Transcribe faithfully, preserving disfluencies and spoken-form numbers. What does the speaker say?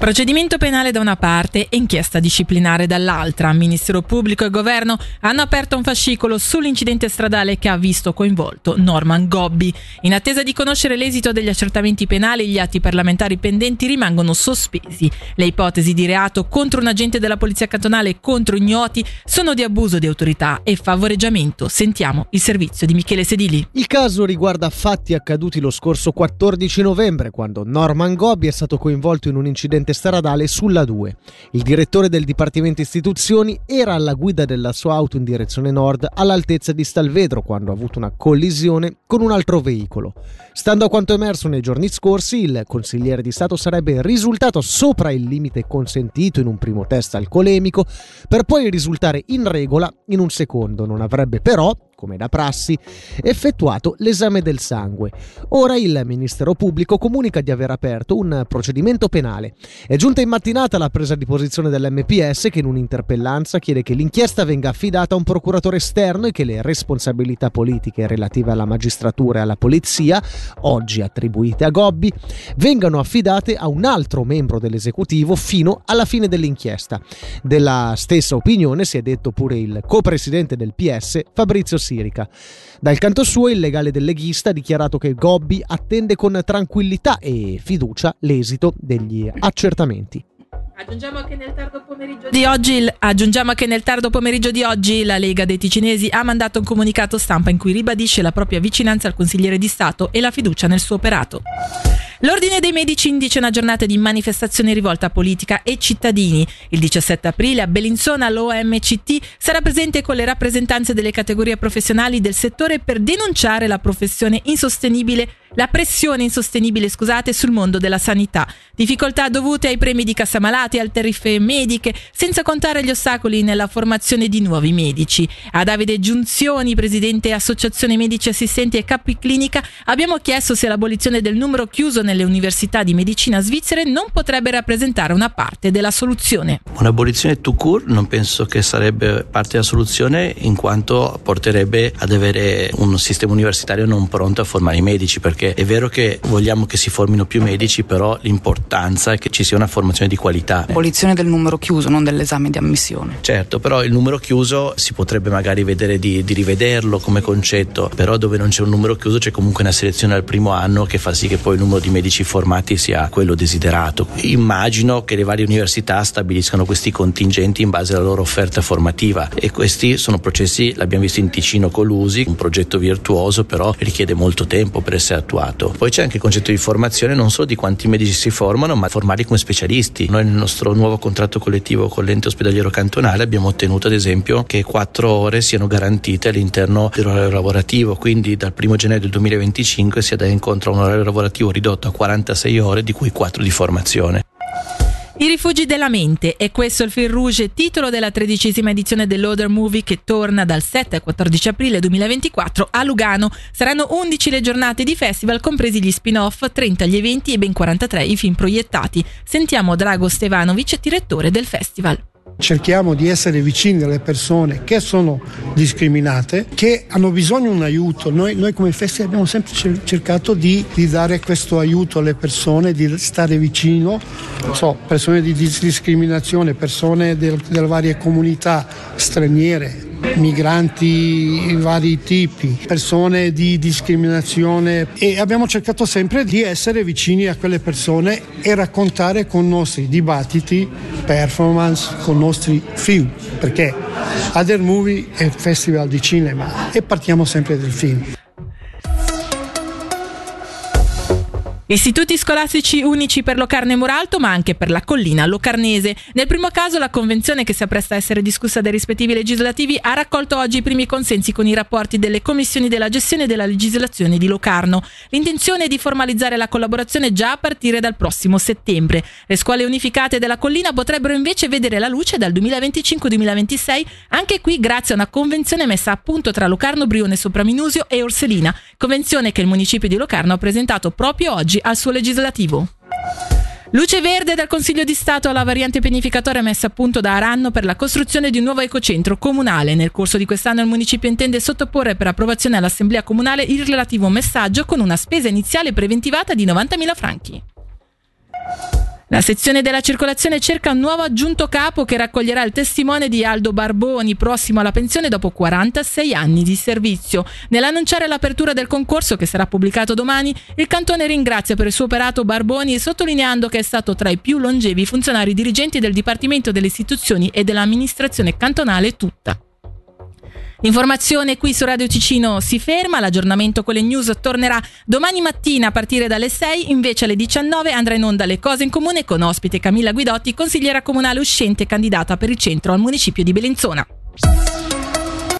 Procedimento penale da una parte e inchiesta disciplinare dall'altra. Ministero Pubblico e Governo hanno aperto un fascicolo sull'incidente stradale che ha visto coinvolto Norman Gobbi. In attesa di conoscere l'esito degli accertamenti penali, gli atti parlamentari pendenti rimangono sospesi. Le ipotesi di reato contro un agente della Polizia Cantonale e contro ignoti sono di abuso di autorità e favoreggiamento. Sentiamo il servizio di Michele Sedili. Il caso riguarda fatti accaduti lo scorso quattordici novembre, quando Norman Gobbi è stato coinvolto in un incidente stradale sulla due. Il direttore del Dipartimento Istituzioni era alla guida della sua auto in direzione nord all'altezza di Stalvedro quando ha avuto una collisione con un altro veicolo. Stando a quanto emerso nei giorni scorsi, il consigliere di Stato sarebbe risultato sopra il limite consentito in un primo test alcolemico, per poi risultare in regola in un secondo. Non avrebbe però, come da prassi, effettuato l'esame del sangue. Ora il Ministero Pubblico comunica di aver aperto un procedimento penale. È giunta in mattinata la presa di posizione dell'M P S, che in un'interpellanza chiede che l'inchiesta venga affidata a un procuratore esterno e che le responsabilità politiche relative alla magistratura e alla polizia, oggi attribuite a Gobbi, vengano affidate a un altro membro dell'esecutivo fino alla fine dell'inchiesta. Della stessa opinione si è detto pure il co-presidente del P S, Fabrizio Sirica. Dal canto suo, il legale del leghista ha dichiarato che Gobbi attende con tranquillità e fiducia l'esito degli accertamenti. Aggiungiamo che nel tardo pomeriggio di oggi, aggiungiamo che nel tardo pomeriggio di oggi la Lega dei Ticinesi ha mandato un comunicato stampa in cui ribadisce la propria vicinanza al consigliere di Stato e la fiducia nel suo operato. L'Ordine dei Medici indice una giornata di manifestazione rivolta a politica e cittadini. Il diciassette aprile a Bellinzona l'O M C T sarà presente con le rappresentanze delle categorie professionali del settore per denunciare la professione insostenibile, la pressione insostenibile, scusate, sul mondo della sanità. Difficoltà dovute ai premi di cassa malati, alle tariffe mediche, senza contare gli ostacoli nella formazione di nuovi medici. A Davide Giunzioni, presidente Associazione Medici Assistenti e Capiclinica, abbiamo chiesto se l'abolizione del numero chiuso nelle università di medicina svizzere non potrebbe rappresentare una parte della soluzione. Un'abolizione tout court non penso che sarebbe parte della soluzione, in quanto porterebbe ad avere un sistema universitario non pronto a formare i medici, perché è vero che vogliamo che si formino più medici, però l'importanza è che ci sia una formazione di qualità. Abolizione del numero chiuso, non dell'esame di ammissione. Certo, però il numero chiuso si potrebbe magari vedere di, di rivederlo come concetto, però dove non c'è un numero chiuso c'è comunque una selezione al primo anno che fa sì che poi il numero di medici formati sia quello desiderato. Immagino che le varie università stabiliscano questi contingenti in base alla loro offerta formativa, e questi sono processi, l'abbiamo visto in Ticino con l'U S I, un progetto virtuoso, però richiede molto tempo per essere attuato. Poi c'è anche il concetto di formazione, non solo di quanti medici si formano, ma formarli come specialisti. Noi nel nostro nuovo contratto collettivo con l'ente ospedaliero cantonale abbiamo ottenuto ad esempio che quattro ore siano garantite all'interno dell'orario lavorativo, quindi dal primo gennaio del duemilaventicinque si dà incontro a un orario lavorativo ridotto a quarantasei ore, di cui quattro di formazione. I rifugi della mente, è questo il fil rouge, titolo della tredicesima edizione dell'Other Movie, che torna dal sette al quattordici aprile duemilaventiquattro a Lugano. Saranno undici le giornate di festival, compresi gli spin-off, trenta gli eventi e ben quarantatré i film proiettati. Sentiamo Drago Stevanovic, direttore del festival. Cerchiamo di essere vicini alle persone che sono discriminate, che hanno bisogno di un aiuto. Noi, noi come festival abbiamo sempre cercato di, di dare questo aiuto alle persone, di stare vicino, non so, persone di discriminazione, persone del, delle varie comunità straniere, migranti di vari tipi, persone di discriminazione, e abbiamo cercato sempre di essere vicini a quelle persone e raccontare con i nostri dibattiti, performance, con i nostri film, perché Other Movie è il festival di cinema e partiamo sempre dal film. Istituti scolastici unici per Locarno e Muralto, ma anche per la collina locarnese. Nel primo caso, la convenzione, che si appresta a essere discussa dai rispettivi legislativi, ha raccolto oggi i primi consensi con i rapporti delle commissioni della gestione della legislazione di Locarno. L'intenzione è di formalizzare la collaborazione già a partire dal prossimo settembre. Le scuole unificate della collina potrebbero invece vedere la luce dal duemilaventicinque duemilaventisei, anche qui grazie a una convenzione messa a punto tra Locarno, Brione Sopraminusio e Orselina, convenzione che il municipio di Locarno ha presentato proprio oggi al suo legislativo. Luce verde dal Consiglio di Stato alla variante pianificatoria messa a punto da Aranno per la costruzione di un nuovo ecocentro comunale. Nel corso di quest'anno il municipio intende sottoporre per approvazione all'Assemblea Comunale il relativo messaggio con una spesa iniziale preventivata di novantamila franchi. La sezione della circolazione cerca un nuovo aggiunto capo che raccoglierà il testimone di Aldo Barboni, prossimo alla pensione dopo quarantasei anni di servizio. Nell'annunciare l'apertura del concorso, che sarà pubblicato domani, il cantone ringrazia per il suo operato Barboni, sottolineando che è stato tra i più longevi funzionari dirigenti del Dipartimento delle Istituzioni e dell'amministrazione cantonale tutta. L'informazione qui su Radio Ticino si ferma, l'aggiornamento con le news tornerà domani mattina a partire dalle sei, invece alle diciannove andrà in onda Le Cose in Comune con ospite Camilla Guidotti, consigliera comunale uscente candidata per il centro al municipio di Bellinzona.